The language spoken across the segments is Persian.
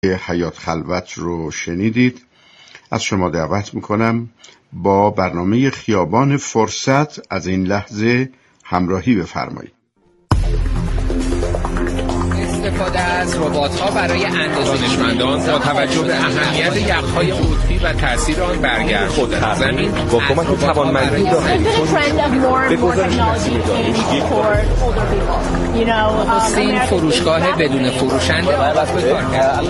حیات خلوت رو شنیدید. از شما دعوت میکنم با برنامه خیابان فرصت از این لحظه همراهی بفرمایید. استفاده از ربات‌ها برای دانشمندان با توجه به اهمیت یخ‌های قطبی و تاثیر آن بر گرد زمین با کمک توانمندی داخلی این فروشگاه بدون فروشنده آغاز به کار کرد.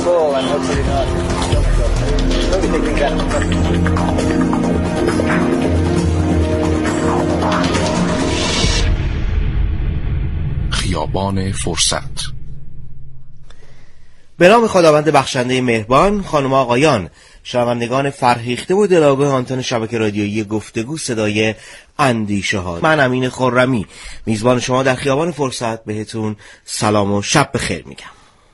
خیابان فرصت. به نام خداوند بخشنده مهربان. خانم آقایان، شنوندگان فرهیخته و دلاگاه آنتن شبکه رادیویی گفتگو صدای اندیشه ها، من امین خرمی میزبان شما در خیابان فرصت بهتون سلام و شب بخیر میگم.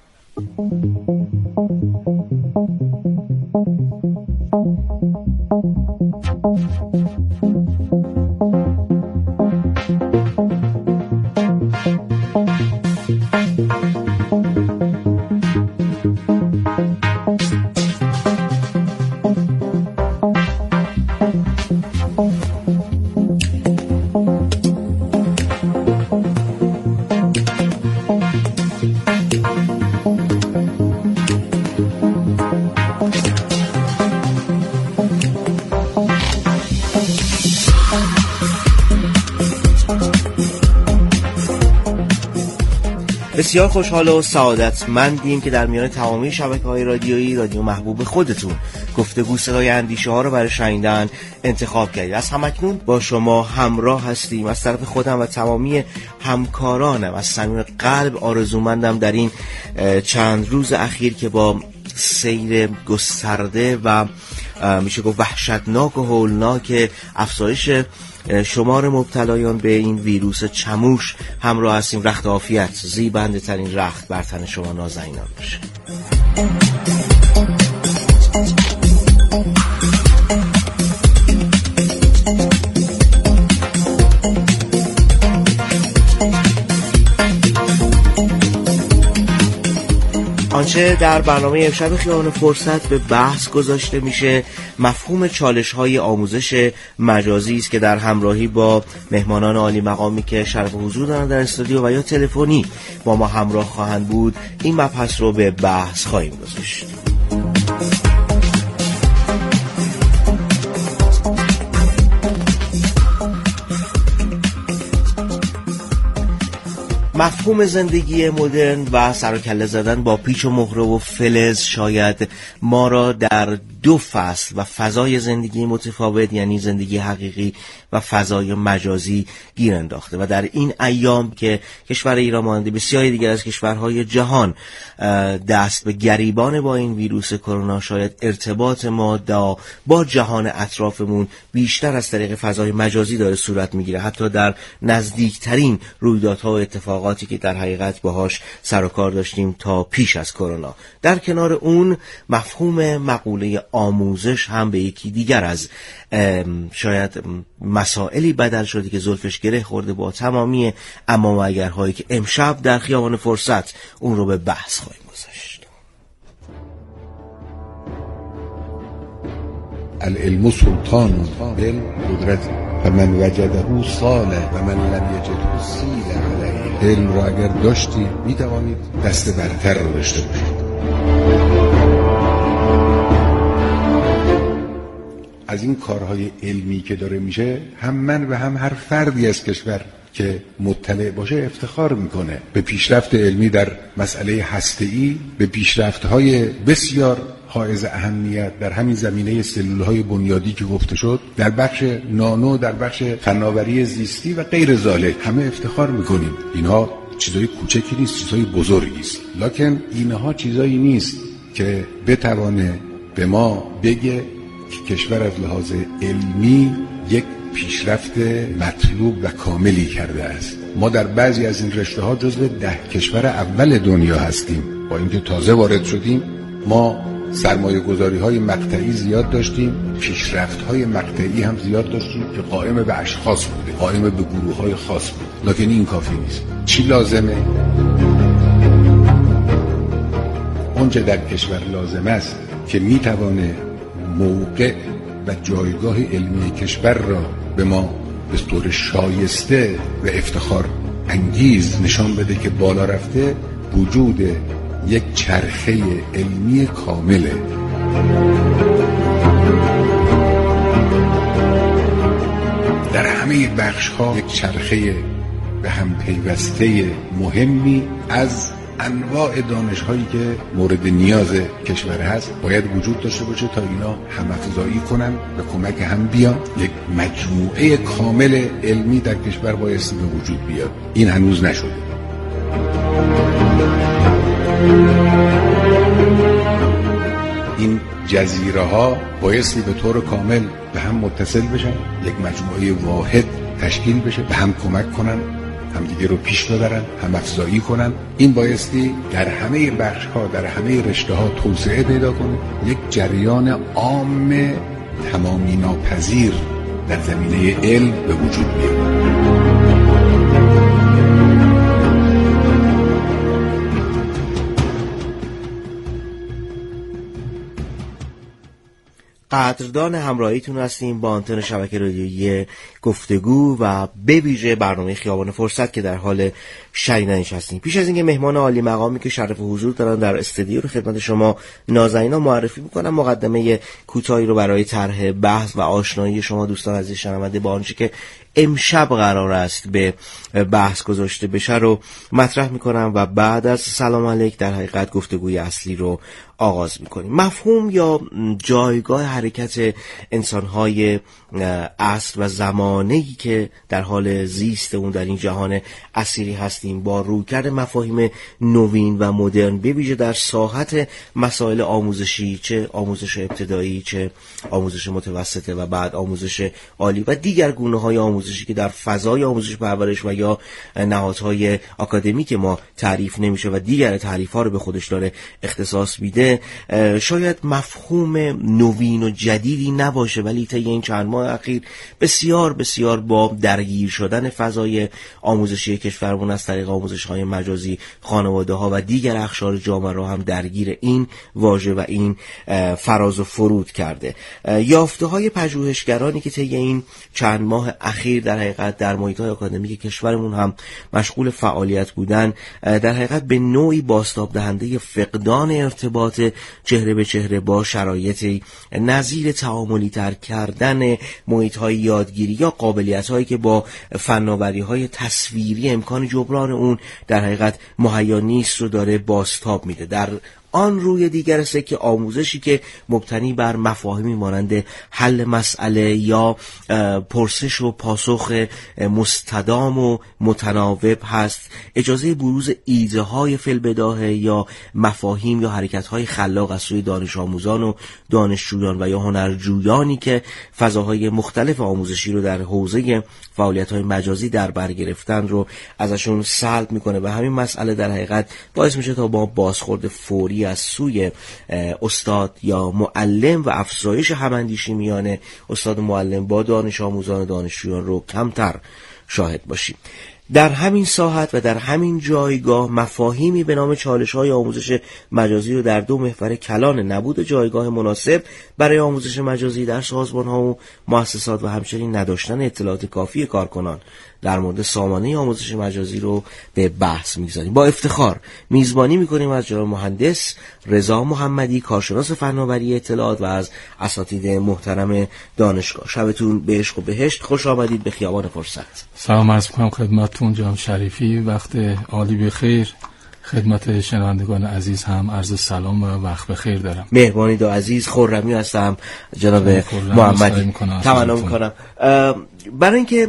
بسیار خوشحال و سعادتمندیم که در میان تمامی شبکه‌های رادیویی رادیو محبوب خودتون گفتگو صدای اندیشه ها رو برای شنیدن انتخاب کردید. از همکنون با شما همراه هستیم. از طرف خودم و تمامی همکارانم از صمیم قلب آرزومندم در این چند روز اخیر که با سیر گسترده و میشه گفت وحشتناک و هولناک افزایش شمار مبتلایان به این ویروس چموش همراه هستیم. رخت عافیت، زیبنده ترین رخت بر تن شما نازنینان باشه. آنچه در برنامه امشب خیابان فرصت به بحث گذاشته میشه مفهوم چالش‌های آموزش مجازی است که در همراهی با مهمانان عالی مقامی که شرف حضور دارند در استودیو و یا تلفنی با ما همراه خواهند بود این مبحث رو به بحث خواهیم گذاشت. مفهوم زندگی مدرن و سر و کله زدن با پیچ و مهره و فلز شاید ما را در دو فصل و فضای زندگی متفاوت، یعنی زندگی حقیقی و فضای مجازی، گیر انداخته و در این ایام که کشور ایران مانند بسیاری دیگر از کشورهای جهان دست به گریبان با این ویروس کرونا، شاید ارتباط ما با جهان اطرافمون بیشتر از طریق فضای مجازی داره صورت میگیره، حتی در نزدیکترین رویدادها و اتفاقاتی که در حقیقت باهاش سر و کار داشتیم تا پیش از کرونا. در کنار اون مفهوم مقوله آموزش هم به یکی دیگر از شاید مسائلی بدل شده که زلفش گره خورده با تمامی اما و اگرهایی که امشب در خیابان فرصت اون رو به بحث خواهیم گذاشت. العلم سلطان بالقدرت فمن وجده صالح و من لم یجده سیل علیه. علم را اگر داشتی میتوانید دست برتر رو داشته باشید. از این کارهای علمی که داره میشه هم من و هم هر فردی از کشور که مطلع باشه افتخار میکنه به پیشرفت علمی در مسئله هسته‌ای، به پیشرفت‌های بسیار حائز اهمیت در همین زمینه سلول‌های بنیادی که گفته شد، در بخش نانو، در بخش فناوری زیستی و غیر ذالک همه افتخار میکنیم. اینها چیزای کوچکی نیست، چیزای بزرگی است. لکن اینها چیزایی نیست که بتوانه به ما بگه که کشور از لحاظ علمی یک پیشرفت مطلوب و کاملی کرده است. ما در بعضی از این رشته‌ها جزو 10 کشور اول دنیا هستیم. با اینکه تازه وارد شدیم، ما سرمایه‌گذاری‌های مقطعی زیاد داشتیم، پیشرفت‌های مقطعی هم زیاد داشتیم که قائم به اشخاص بوده، قائم به گروه‌های خاص بود. لکن این کافی نیست. چی لازمه؟ آنچه در کشور لازم است که میتوانه موقع و جایگاه علمی کشور را به ما به طور شایسته و افتخار انگیز نشان بده که بالا رفته، وجود یک چرخه علمی کامله. در همه بخش‌ها یک چرخه به هم پیوسته مهمی از انواع دانش‌هایی که مورد نیاز کشور هست باید وجود داشته باشه تا اینا هم‌افزایی کنن و کمک هم بیان. یک مجموعه کامل علمی در کشور بایستی به وجود بیاد. این هنوز نشده. این جزیره ها بایستی به طور کامل به هم متصل بشن، یک مجموعه واحد تشکیل بشه، به هم کمک کنن، همدیگه رو پیش ببرن، هم افزایی کنن. این بایستی در همه بخش ها، در همه رشته ها توسعه پیدا کنه، یک جریان عام تمامی ناپذیر در زمینه علم به وجود بیاد. قدردان همراهیتون هستیم با آنتن شبکه رادیویی گفتگو و به ویژه برنامه خیابان فرصت که در حال شنیدنش هستیم. پیش از اینکه مهمان عالی مقامی که شرف حضور دارن در استودیو رو خدمت شما نازنینا معرفی میکنم، مقدمه کوتاهی رو برای طرح بحث و آشنایی شما دوستان عزیز شنونده با آنچه که امشب قرار است به بحث گذاشته بشه رو مطرح میکنم و بعد از سلام علیک در حقیقت گفتگوی اصلی رو آغاز میکنیم. مفهوم یا جایگاه حرکت انسانهای عصر و زمانه‌ای که در حال زیست اون در این جهان اسیری هستیم با رویکرد مفاهیم نوین و مدرن به ویژه در ساحت مسائل آموزشی، چه آموزش ابتدایی چه آموزش متوسطه و بعد آموزش عالی و دیگر گونه‌های آموزشی که در فضای آموزش پرورش و یا نهادهای آکادمیک ما تعریف نمیشه و دیگر تعریف‌ها رو به خودش داره اختصاص میده، شاید مفهوم نوین و جدیدی نباشه، ولی طی این چند ماه اخیر بسیار بسیار با درگیر شدن فضای آموزشی کشورمون از طریق آموزش‌های مجازی، خانواده‌ها و دیگر اقشار جامعه رو هم درگیر این واژه و این فراز و فرود کرده. یافته‌های پژوهشگرانی که طی این چند ماه اخیر در حقیقت در محیط‌های آکادمیک کشورمون هم مشغول فعالیت بودن، در حقیقت به نوعی بازتاب دهنده فقدان ارتباط چهره به چهره با شرایطی نظیر تعاملی تر کردن محیط‌های یادگیری یا قابلیت‌هایی که با فناوری‌های تصویری امکان جبران اون در حقیقت مهیا نیست رو داره بازتاب میده. در آن روی دیگر سکه آموزشی که مبتنی بر مفاهیمی مانند حل مسئله یا پرسش و پاسخ مستدام و متناوب هست، اجازه بروز ایده های فی‌البداهه یا مفاهیم یا حرکت های خلاق از سوی دانش آموزان و دانشجویان و یا هنرجویانی که فضاهای مختلف آموزشی رو در حوزه فعالیت های مجازی در بر گرفتن رو ازشون سلب میکنه و همین مسئله در حقیقت باعث میشه تا با بازخورد فوری از سوی استاد یا معلم و افزایش هماندیشی میان استاد و معلم با دانش آموزان و دانشجویان رو کمتر شاهد باشیم. در همین ساحت و در همین جایگاه مفاهیمی به نام چالش‌های آموزش مجازی رو در دو محور کلان نبود جایگاه مناسب برای آموزش مجازی در سازمان‌ها و مؤسسات و همچنین نداشتن اطلاعات کافی کارکنان در مورد سامانه آموزش مجازی رو به بحث می‌گذاریم. با افتخار میزبانی می‌کنیم از جناب مهندس رضا محمدی، کارشناس فناوری اطلاعات و از اساتید محترم دانشگاه. شبتون به عشق و بهشت، خوش آمدید به خیابان فرصت. سلام عرض می‌کنم خدمتتون جناب شریفی، وقت عالی بخیر. خدمت شنوندگان عزیز هم عرض سلام و وقت بخیر دارم. مهربانی دو عزیز، خرمی هستم جناب محمدی. تمنا می‌کنم. برای اینکه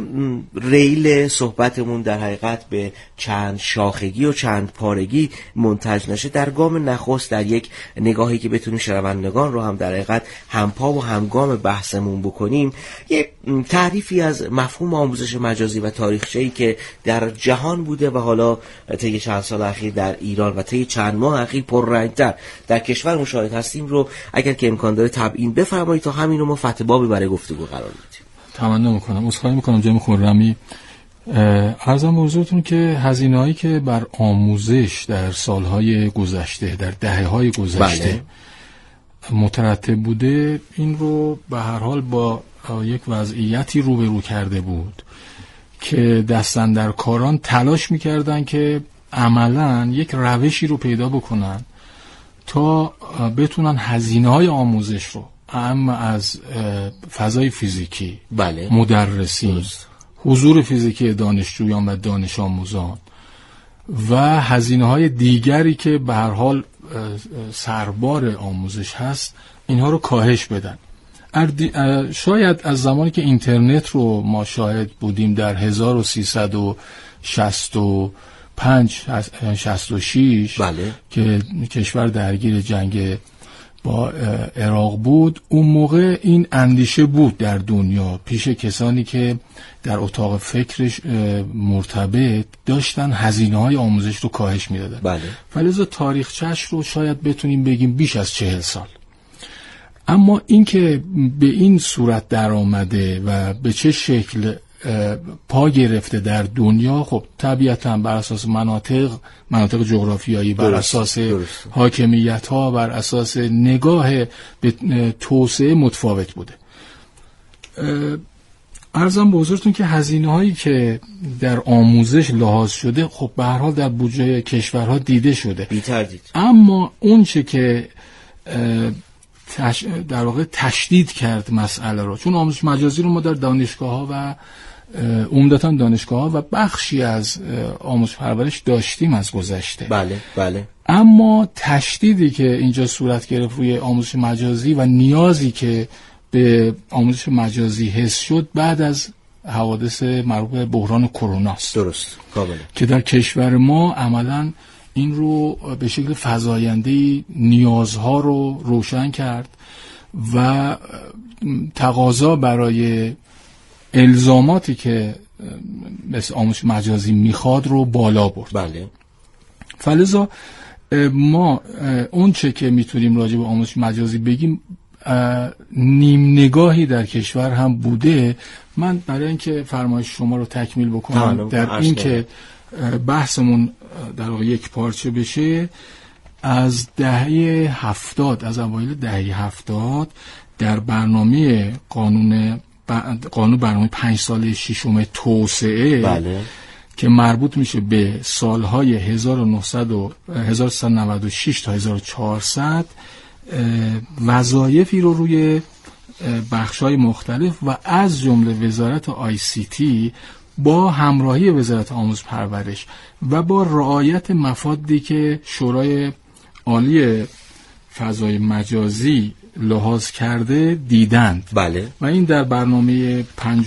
ریل صحبتمون در حقیقت به چند شاخگی و چند پارگی منتج نشه، در گام نخست در یک نگاهی که بتونیم شنوندگان رو هم در حقیقت همپا و همگام بحثمون بکنیم، یک تعریفی از مفهوم آموزش مجازی و تاریخچه‌ای که در جهان بوده و حالا طی چند سال اخیر در ایران و طی چند ماه اخیر پررنگ‌تر در کشور مشاهده هستیم رو اگر که امکان داره تبیین بفرمایید تا همین رو ما فتح بابی برای گفتگو قرار بدیم. تمنا میکنم. عذرخواهی میکنم جناب خرمی، عرضم به حضورتون که هزینه‌هایی که بر آموزش در سالهای گذشته، در دهه‌های گذشته مترتب بوده، این رو به هر حال با یک وضعیتی روبرو کرده بود که دستاندرکاران تلاش می‌کردن که عملاً یک روشی رو پیدا بکنن تا بتونن هزینه‌های آموزش رو، اما از فضای فیزیکی، مدرسین، حضور فیزیکی دانشجویان و دانش آموزان و هزینه‌های دیگری که به هر حال سربار آموزش هست، اینها رو کاهش بدن. شاید از زمانی که اینترنت رو ما شاهد بودیم در 1365-66 که کشور درگیر جنگ با عراق بود، اون موقع این اندیشه بود در دنیا پیش کسانی که در اتاق فکرش مرتبط داشتن هزینه‌های آموزش رو کاهش میدادن. فلذا تاریخچه‌اش رو شاید بتونیم بگیم بیش از 40 سال. اما این که به این صورت در آمده و به چه شکل پا گرفته در دنیا، خب طبیعتاً بر اساس مناطق جغرافیایی، بر اساس حاکمیت‌ها، بر اساس نگاه به توسعه متفاوت بوده. عرضم به حضورتون که هزینه‌هایی که در آموزش لحاظ شده، خب به هر حال در بودجه کشورها دیده شده. اما اون چه که در واقع تشدید کرد مسئله رو، چون آموزش مجازی رو ما در دانشگاه‌ها و عمدتاً دانشگاه‌ها و بخشی از آموزش پرورش داشتیم از گذشته. اما تشدیدی که اینجا صورت گرفت روی آموزش مجازی و نیازی که به آموزش مجازی حس شد بعد از حوادث مربوط به بحران کرونا است. درست، کاملا. که در کشور ما عملاً این رو به شکل فزاینده‌ای نیازها رو روشن کرد و تقاضا برای الزاماتی که مثل آموزش مجازی میخواد رو بالا برد. فلذا ما اون چه که میتونیم راجع به آموزش مجازی بگیم نیم نگاهی در کشور هم بوده. من برای اینکه فرمایش شما رو تکمیل بکنم در این که بحثمون در واقع یک پارچه بشه، از از اوایل دهه 70 در برنامه قانون برنامه 5 ساله ششم توسعه که مربوط میشه به سالهای 1396 تا 1400 وظایفی رو روی بخش‌های مختلف و از جمله وزارت ICT با همراهی وزارت آموزش پرورش و با رعایت مفادی که شورای عالی فضای مجازی لحاظ کرده دیدند. و این در برنامه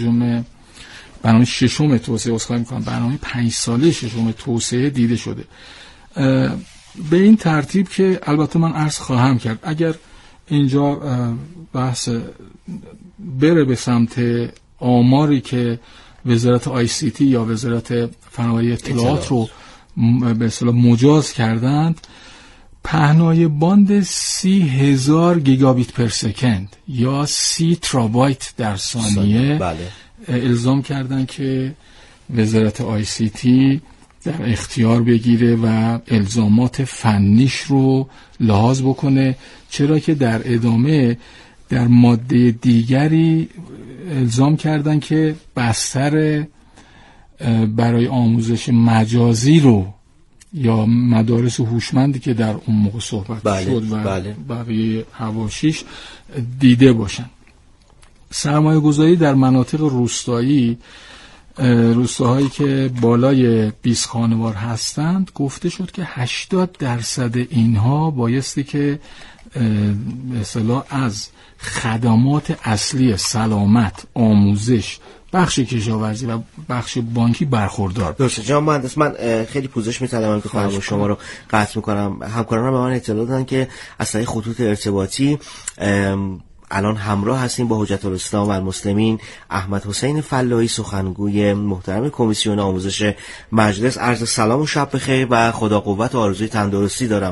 ششم توسعه، برنامه 5 ساله ششم توسعه دیده شده. به این ترتیب که البته من عرض خواهم کرد اگر اینجا بحث بره به سمت آماری که وزارت ICT یا وزارت فناوری اطلاعات رو به اصطلاح مجاز کردند، پهنای باند 30,000 گیگابیت پر سکند یا 30 ترابایت در ثانیه الزام کردن که وزارت ICT در اختیار بگیره و الزامات فنیش رو لحاظ بکنه، چرا که در ادامه در ماده دیگری الزام کردن که بستر برای آموزش مجازی رو یا مدارس هوشمندی که در اون موقع صحبت شد و بقیه حواشیش دیده باشن. سرمایه گذاری در مناطق روستایی، روستاهایی که بالای 20 خانوار هستند، گفته شد که 80% اینها بایستی که به اصطلاح از خدمات اصلی سلامت، آموزش، بخش کشاورزی و بخش بانکی برخوردار. درسته جناب مهندس، من خیلی پوزش می‌طلبم که فرمایش شما رو قطع می‌کنم. همکارانم به من اطلاع دادن که از طریق خطوط ارتباطی الان همراه هستیم با حجت الاسلام و المسلمین احمد حسین فلاحی، سخنگوی محترم کمیسیون آموزش مجلس. عرض سلام و شب بخیر و خدا قوت و آرزوی تندرستی دارم.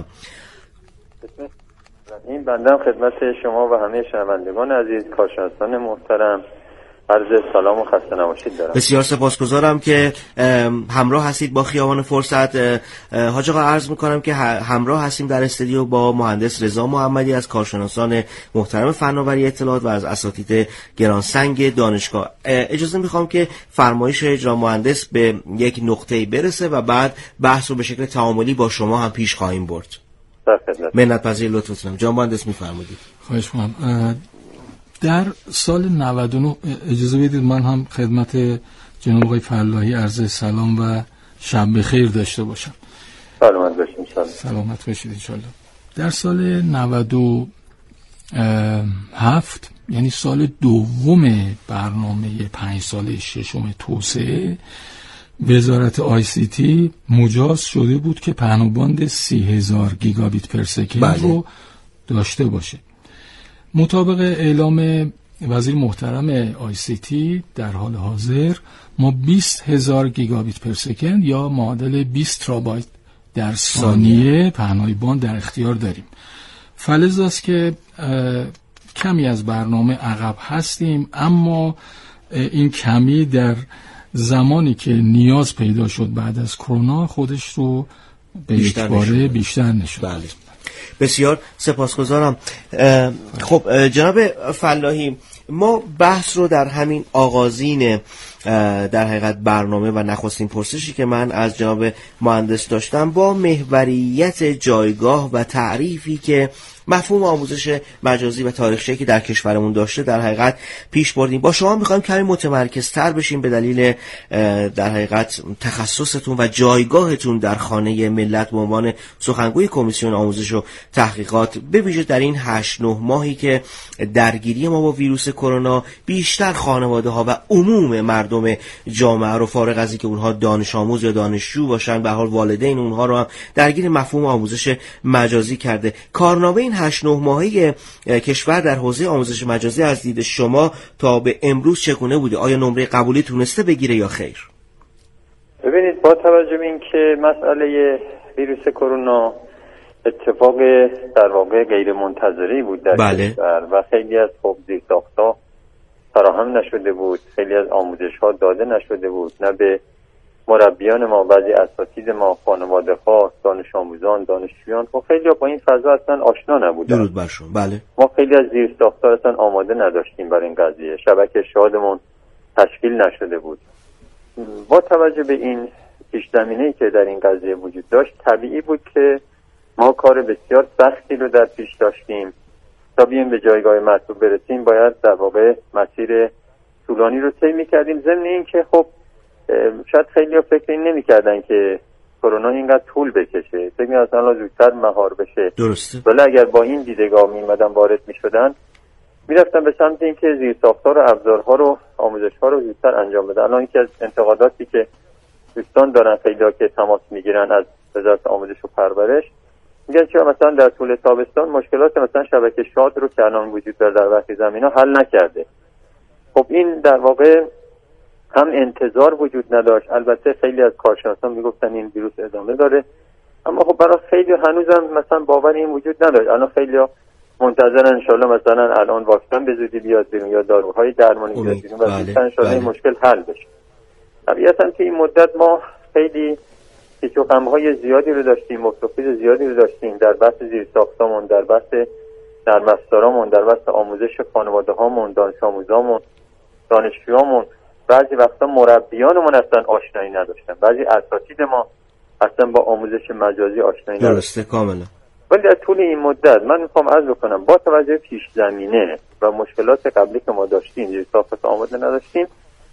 این بنده خدمت شما و همه شنوندگان عزیز، کارشناسان محترم عرض سلام و خسته نباشید دارم. بسیار سپاسگزارم که همراه هستید با خیابان فرصت. حاج آقا عرض میکنم که همراه هستیم در استودیو با مهندس رضا محمدی از کارشناسان محترم فناوری اطلاعات و از اساتید گرانسنگ دانشگاه. اجازه میخوام که فرمایش اجرا مهندس به یک نقطه‌ای برسه و بعد بحث رو به شکل تعاملی با شما هم پیش خواهیم برد. منت‌پذیر لطفتونم. جان مهندس میفرمایید. خواهش می‌کنم. در سال 99 اجازه بدید من هم خدمت جناب آقای فلاحی عرض سلام و شب بخیر داشته باشم. سلامت باشید انشالله. سلامت باشید انشالله. در سال 97 یعنی سال دوم برنامه 5 ساله ششم توسعه، وزارت ICT مجاز شده بود که پهنابند 30,000 گیگابیت پر سکند رو داشته باشه. مطابق اعلام وزیر محترم ICT در حال حاضر ما 20,000 گیگابیت پر سکند یا معادل 20 ترابایت در ثانیه پهنای باند در اختیار داریم. فلز است که کمی از برنامه عقب هستیم، اما این کمی در زمانی که نیاز پیدا شد بعد از کرونا خودش رو به یک باره بیشتر نشد. بله. بسیار سپاسگزارم. خب جناب فلاحی، ما بحث رو در همین آغازین در حقیقت برنامه و نخستین پرسشی که من از جناب مهندس داشتم با محوریت جایگاه و تعریفی که مفهوم آموزش مجازی و تاریخچه‌ای که در کشورمون داشته در حقیقت پیش بردیم. با شما می‌خوایم کمی متمرکزتر بشیم به دلیل در حقیقت تخصصتون و جایگاهتون در خانه ملت به عنوان سخنگوی کمیسیون آموزش و تحقیقات، به ویژه در این 8-9 ماهی که درگیری ما با ویروس کرونا بیشتر خانواده‌ها و عموم مردم جامعه رو فارغ از اینکه اونها دانش آموز یا دانشجو باشن به حال والدین اونها رو هم درگیر مفهوم آموزش مجازی کرده. کارنامه این 8-9 ماهه کشور در حوزه آموزش مجازی از دید شما تا به امروز چگونه بوده؟ آیا نمره قبولی تونسته بگیره یا خیر؟ ببینید، با توجه به اینکه مسئله ویروس کرونا اتفاق در واقع غیر منتظری بود در کشور و خیلی از زیرساخت‌ها فراهم نشده بود، خیلی از آموزش‌ها داده نشده بود، نه به مربیان ما، بعضی اساتید ما، خانواده‌ها، دانش آموزان، دانشجویان، خب خیلی با این فضا اصلا آشنا نبودن. درود بر شما. بله. ما خیلی از زیرساخت‌ها اصلا آماده نداشتیم برای این قضیه. شبکه شادمون تشکیل نشده بود. با توجه به این پیش‌زمینه‌ای که در این قضیه وجود داشت، طبیعی بود که ما کار بسیار سختی رو در پیش داشتیم. تا بیایم به جایگاه مطلوب برسیم باید در واقع مسیر طولانی رو طی می‌کردیم. ضمن این که خب شاید خیلی‌ها فکر این نمی‌کردن که کرونا اینقدر طول بکشه، فکر می‌کردن اصلا زودتر مهار بشه. درسته. ولی اگر با این دیدگاه می‌اومدن وارد می‌شدن، می‌رفتن به سمت اینکه زیرساخت‌ها رو، ابزارها رو، آموزش‌ها رو زودتر انجام بدن. الان یکی از انتقاداتی که دوستان دارن خیلی‌ها که تماس می‌گیرن از وزارت آموزش و پرورش، میگن که مثلا در طول تابستان مشکلات مثلا شبکه شاد رو که الان وجود داره در برخی زمین‌ها حل نکرده. خب این در واقع هم انتظار وجود نداشت. البته خیلی از کارشناسان میگفتن این ویروس ادامه داره، اما خب برای خیلی هنوزم مثلا باور این وجود نداشت. الان خیلی منتظرن انشالله مثلا الان واکسن به زودی بیاد بیرون یا داروهای درمانی بیاد بیرون و انشالله این مشکل حل بشه. طبیعتاً که این مدت ما خیلی پیچ و خم‌های زیادی رو داشتیم، مفتوخیز زیادی رو داشتیم در بحث زیرساختامون، در بحث نرم افزارامون، در بحث آموزش خانواده‌هامون، دانش آموزامون، دانشجویامون. بعضی وقتا مربیانمون اصلا آشنایی نداشتن، بعضی اساتید ما اصلا با آموزش مجازی آشنایی نداشتن. درسته، کاملا. ولی در طول این مدت من میخوام عرض بکنم با توجه پیش زمینه و مشکلات قبلی که ما داشتیم، زیرساخت آماده نداشتیم،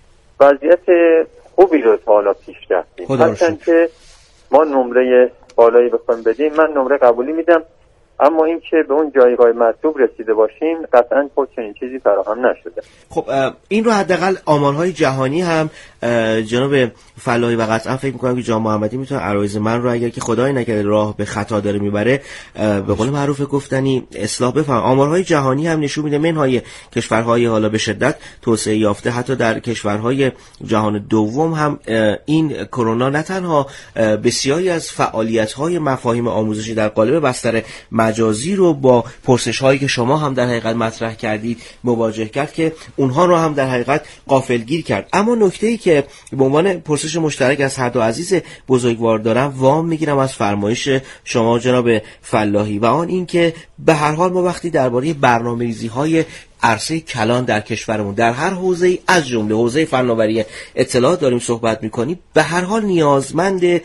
وضعیت خوبی رو تا حالا پیش رفتیم. هرچند که ما نمره بالایی بخوایم بدیم، من نمره قبولی میدم، اما این که به اون جایگاه مطلوب رسیده باشیم قطعاً خود چنین چیزی فراهم نشده. خب این رو حداقل آمارهای جهانی هم جناب فلاحی و قطعا فکر می‌کنم که جناب محمدی میتونه عرایض من رو اگر که خدای نکرده راه به خطا داره میبره به قول معروف گفتنی اصلاح بفهم. آمارهای جهانی هم نشون میده منهای کشورهای حالا به شدت توسعه یافته، حتی در کشورهای جهان دوم هم این کرونا نه تنها بسیاری از فعالیت‌های مفاهیم آموزشی در قالب بستر مجازی رو با پرسش هایی که شما هم در حقیقت مطرح کردید مواجه کرد که اونها رو هم در حقیقت غافلگیر کرد. اما نکته‌ای که به عنوان پرسش مشترک از هر دو عزیز بزرگوار دارم وام میگیرم از فرمایش شما جناب فلاحی و آن این که به هر حال ما وقتی درباره برنامه‌ریزی‌های عرصه کلان در کشورمون در هر حوزه‌ای از جمله حوزه فناوری اطلاعات داریم صحبت می‌کنیم، به هر حال نیازمند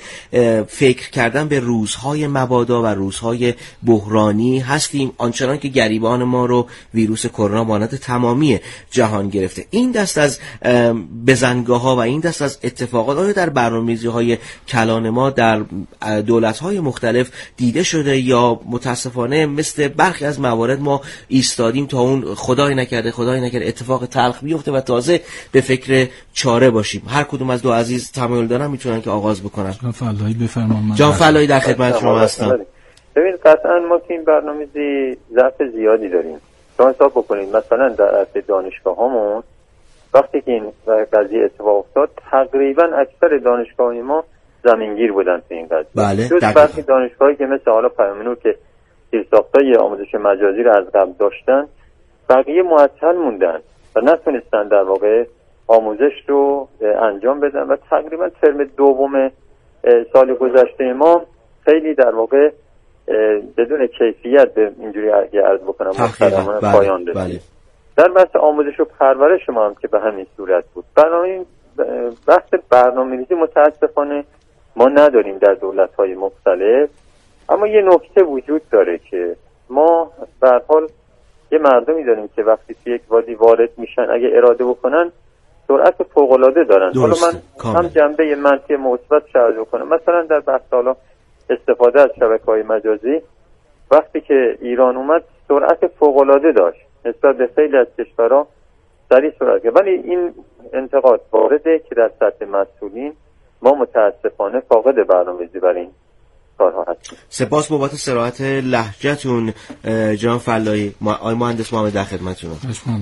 فکر کردن به روزهای مبادا و روزهای بحرانی هستیم، آنچنان که گریبان ما رو ویروس کرونا مانند تمامی جهان گرفته. این دست از بزنگاه‌ها و این دست از اتفاقات آیا در برنامه‌ریزی‌های کلان ما در دولت‌های مختلف دیده شده یا متاسفانه مثل برخی از موارد ما ایستادیم تا اون خدای نکرده اتفاق تلخ بیفته و تازه به فکر چاره باشیم؟ هر کدوم از دو عزیز تمایل دارن میتونن که آغاز بکنن. جان فلاحی بفرمایید. جان فلاحی در خدمت شما هستم. ببین قطعا ما تو این برنامه‌ریزی ضعف زیادی داریم. شما حساب بکنید مثلا در عرصه دانشگاه‌هامون وقتی که این قضیه اتفاق افتاد تقریبا اکثر دانشگاه‌های ما زمینگیر بودن تو این قضیه. بله. جز برخی دانشگاهی که مثل حالا پیام‌نور که زیرساخت‌های آموزش مجازی رو از قبل داشتن، بقیه معطل موندن و نتونستن در واقع آموزش رو انجام بدن و تقریبا ترم دوم سال گذشته ما خیلی در واقع بدون کیفیت به اینجوری عرض بکنم محترمانه پایان رسید. بله. در بحث آموزش و پرورش ما هم که به همین صورت بود. بنابراین بحث برنامه‌ریزی متاسفانه ما نداریم در دولت‌های مختلف، اما یه نکته وجود داره که ما به هر حال یه مردمی داریم که وقتی توی یک وادی وارد میشن اگه اراده بکنن سرعت فوق‌العاده دارن. حالا من هم جنبه منفی مثبت شاهد بکنم. مثلا در بحث حالا استفاده از شبکه‌های مجازی وقتی که ایران اومد سرعت فوق‌العاده داشت نسبت به خیلی از کشورها سریع سرعت گرفت، ولی این انتقاد وارده که در سطح مسئولین ما متاسفانه فاقد برنامه‌ریزی برای این کارها هستیم. سپاس بابت صراحت لهجه‌تون جناب فلاحی. آقای مهندس محمد در خدمتتونم.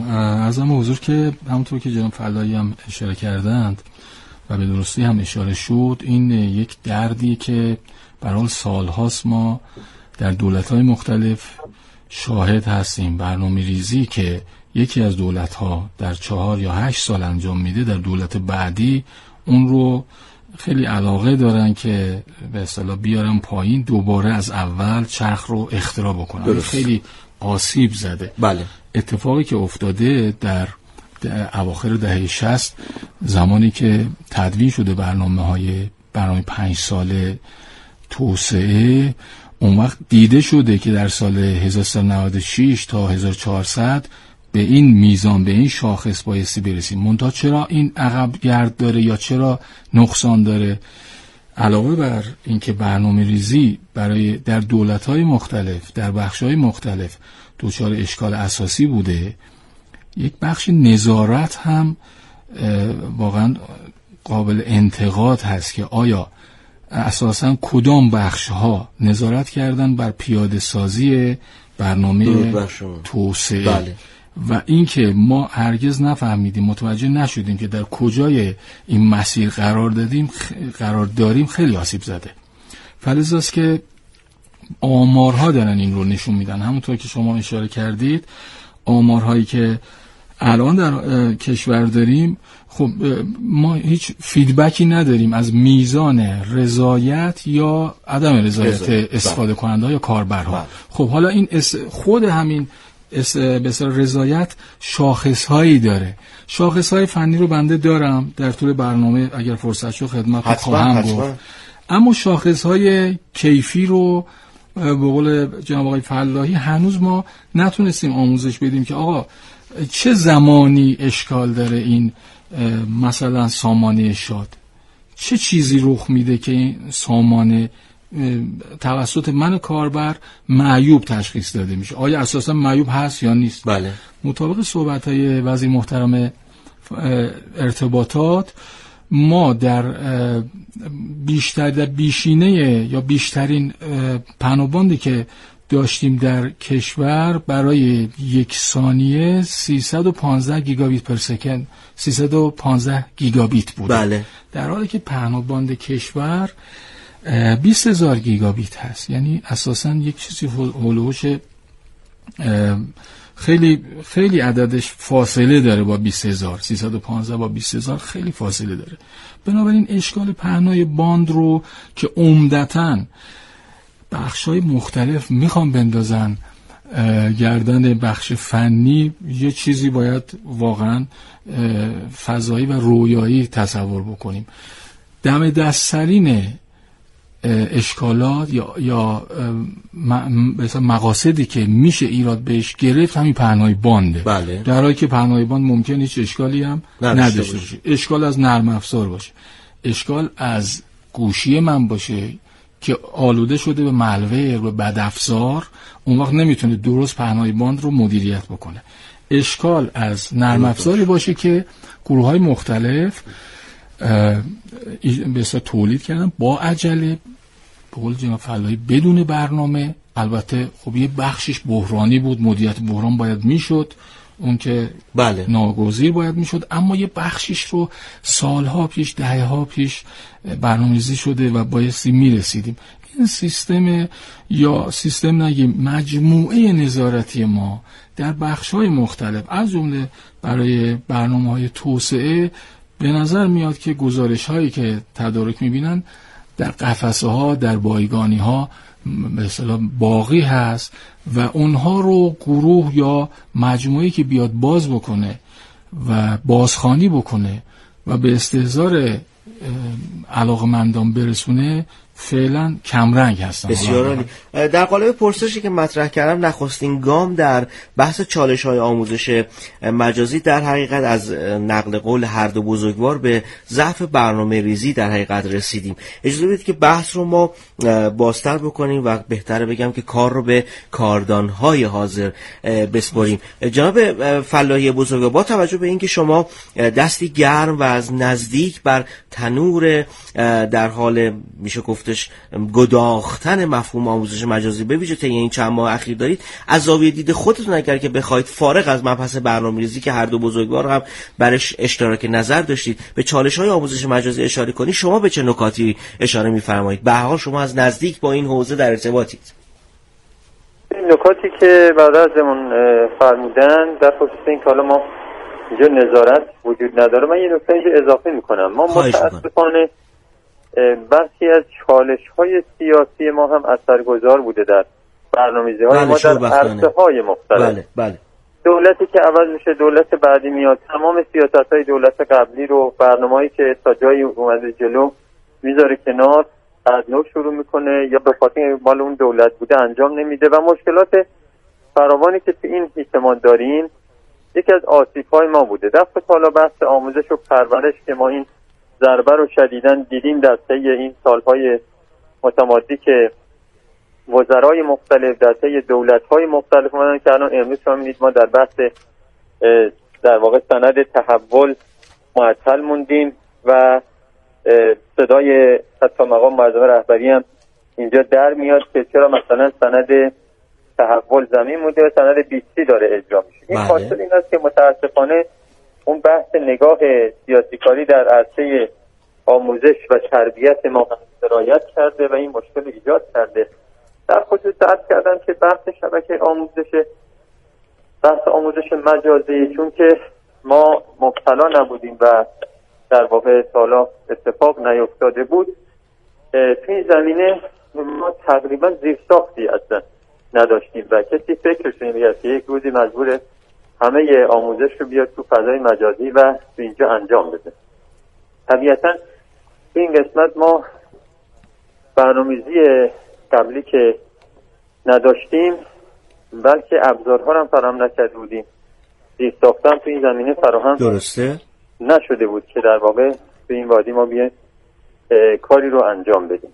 عرضم حضور که همونطور که جناب فلاحی هم اشاره کردند و به درستی هم اشاره شد، این یک دردی که برای سال‌هاست ما در دولت‌های مختلف شاهد هستیم. برنامه‌ریزی که یکی از دولت‌ها در 4 یا 8 سال انجام میده، در دولت بعدی اون رو خیلی علاقه دارن که به اصطلاح بیارن پایین، دوباره از اول چرخ رو اختراع بکنن. خیلی آسیب زده. بله. اتفاقی که افتاده در اواخر دهه 60 زمانی که تدوین شده برنامه 5 ساله توسعه، اون وقت دیده شده که در سال 1396 تا 1400 به این میزان، به این شاخص بایستی برسیم. منتها چرا این عقب گرد داره یا چرا نقصان داره؟ علاوه بر اینکه برنامه‌ریزی برای در دولت‌های مختلف، در بخش‌های مختلف دچار اشکال اساسی بوده، یک بخش نظارت هم واقعا قابل انتقاد هست که آیا اساساً کدام بخش‌ها نظارت کردن بر پیاده سازی برنامه توسعه. بله. و اینکه ما هرگز نفهمیدیم، متوجه نشدیم که در کجای این مسیر قرار داریم خیلی آسیب زده. فلزاست که آمارها دارن این رو نشون میدن. همونطور که شما اشاره کردید، آمارهایی که الان در کشور داریم، خب ما هیچ فیدبکی نداریم از میزان رضایت یا عدم رضایت استفاده کننده یا کاربرها. خب حالا این خود همین به اصطلاح رضایت شاخص‌هایی داره. شاخص‌های فنی رو بنده دارم در طول برنامه اگر فرصت شد خدمت خواهم گفت. اما شاخص‌های کیفی رو به قول جناب آقای فلاحی هنوز ما نتونستیم آموزش بدیم که آقا چه زمانی اشکال داره این مثلا سامانه شاد، چه چیزی رخ میده که این سامانه توسط من کاربر معیوب تشخیص داده میشه. آیا اساسا معیوب هست یا نیست؟ بله. مطابق صحبت‌های وزیر محترم ارتباطات، ما در بیشینه یا بیشترین پهناوباندی که داشتیم در کشور برای یک ثانیه 315 گیگابیت پر سکند 315 گیگابیت بود. بله. در حالی که پهناوباند کشور 20,000 گیگابیت هست. یعنی اساساً یک چیزی هولوش خیلی خیلی عددش فاصله داره با 20,000. 315 با 20,000 خیلی فاصله داره. بنابراین اشکال پهنای باند رو که عمدتاً بخش‌های مختلف میخوان بندازن گردن بخش فنی، یه چیزی باید واقعاً فضایی و رویایی تصور بکنیم. دم دسترین اشکالات یا مثلا مقاصدی که میشه ایراد بهش گرفت همین پهنای بانده. بله. در حالی که پهنای باند ممکن هیچ اشکالی هم نداشته باشه. اشکال از نرم افزار باشه، اشکال از گوشی من باشه که آلوده شده به مالور و بد افزار، اون وقت نمیتونه درست پهنای باند رو مدیریت بکنه. اشکال از نرم افزاری باشه که گروه‌های مختلف به اصطلاح تولید کردن با عجله، به قول جناب فلاحی بدون برنامه. البته خب یه بخشش بحرانی بود، مدیریت بحران باید میشد، اون که بله ناگزیر باید میشد، اما یه بخشش رو سالها پیش، دهه‌ها پیش برنامه‌ریزی شده و بایستی میرسیدیم. این سیستم یا سیستم نگیم مجموعه نظارتی ما در بخش‌های مختلف از جمله برای برنامه‌های توسعه به نظر میاد که گزارش‌هایی که تدارک می‌بینن در قفسه‌ها، در بایگانی‌ها مثلا باقی هست و اونها رو گروه یا مجموعه‌ای که بیاد باز بکنه و بازخوانی بکنه و به استحضار علاقمندان برسونه فعلا کمرنگ هستن. بسیار عالی. در قالب پرسشی که مطرح کردم، نخستین گام در بحث چالش‌های آموزش مجازی در حقیقت از نقل قول هر دو بزرگوار به ضعف برنامه ریزی در حقیقت رسیدیم. اجازه بدید که بحث رو ما بازتر بکنیم و بهتره بگم که کار رو به کاردان‌های حاضر بسپاریم. جناب فلاحی بزرگوار، با توجه به اینکه شما دستی گرم و از نزدیک بر تنور در حال میشه گفتش گداختن مفهوم آموزش مجازی به ویژه طی این چند ماه اخیر دارید، از زاویه دید خودتون اگر که بخواید فارغ از مبحث برنامه‌ریزی که هر دو بزرگوار هم برش اشتراک نظر داشتید، به چالش‌های آموزش مجازی اشاره کنید، شما به چه نکاتی اشاره می‌فرمایید؟ به هر حال شما از نزدیک با این حوزه در ارتباطید. این نکاتی که بعد ازمون فرمودن در خصوص این که حالا ما اینجا نظارت وجود نداره، من یه نکته اضافه می‌کنم. ما متأسفانه بخشی از چالش‌های سیاسی ما هم اثرگذار بوده در برنامه‌ریزی‌های ما در عرصه‌های مختلف. بله. دولتی که عوض میشه، دولت بعدی میاد، تمام سیاست‌های دولت قبلی رو، برنامه‌ای که تا جایی اومده جلو میذاره کنار، از نو شروع میکنه یا به خاطر مال اون دولت بوده انجام نمیده و مشکلات فراوانی که تو این احتمال داریم یکی از آسیب‌های ما بوده. دفعه حالا بحث آموزش و پرورش که ما این ضربه رو شدیداً دیدیم در طی این سالهای متمادی که وزرای مختلف در طی دولت‌های مختلف اومدن که الان امروز شما می‌بینید ما در بحث در واقع سند تحول معطل موندیم و صدای حتی مقام معظم رهبری هم اینجا در میاد که چرا مثلا سند تحول زمین مونده و سند 20 داره اجرا میشه. این خاصه این است که متاسفانه اون بحث نگاه سیاسی کاری در عرصه آموزش و تربیت ما سرایت کرده و این مشکل ایجاد کرده. در خصوص عرض کردم که بحث شبکه بحث آموزش مجازی، چون که ما مبتلا نبودیم و در واقع سالا اتفاق نیفتاده بود، تو این زمینه ما تقریبا زیرساختی اصلا نداشتیم و کسی فکرش نمی‌کرد که یک روزی مجبور همه آموزش رو بیاد تو فضای مجازی و تو اینجا انجام بده. طبیعتا تو این قسمت ما برنامه‌ریزی قبلی که نداشتیم، بلکه ابزارها هم فراهم نکرده بودیم. زیرساختن تو این زمینه فراهم درسته نشده بود که در واقع تو این وادی ما بیایم کاری رو انجام بدیم.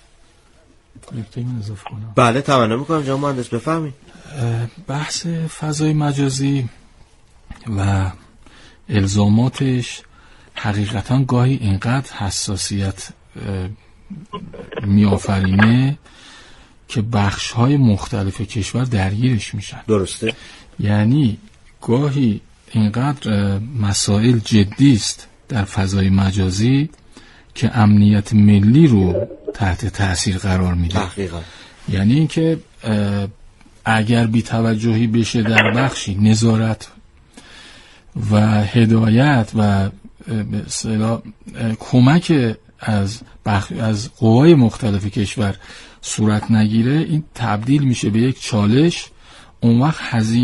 بله تمنا میکنم جناب مهندس بفرمایید. بحث فضای مجازی و الزاماتش حقیقتا گاهی اینقدر حساسیت میآفرینه که بخش‌های مختلف کشور درگیرش میشن. درسته. یعنی گاهی اینقدر مسائل جدی است در فضای مجازی که امنیت ملی رو تحت تاثیر قرار میده. تحقیقا یعنی اینکه اگر بی‌توجهی بشه در بخشی نظارت و هدایت و به اصطلاح کمک از قوای مختلف کشور صورت نگیره، این تبدیل میشه به یک چالش. اون وقت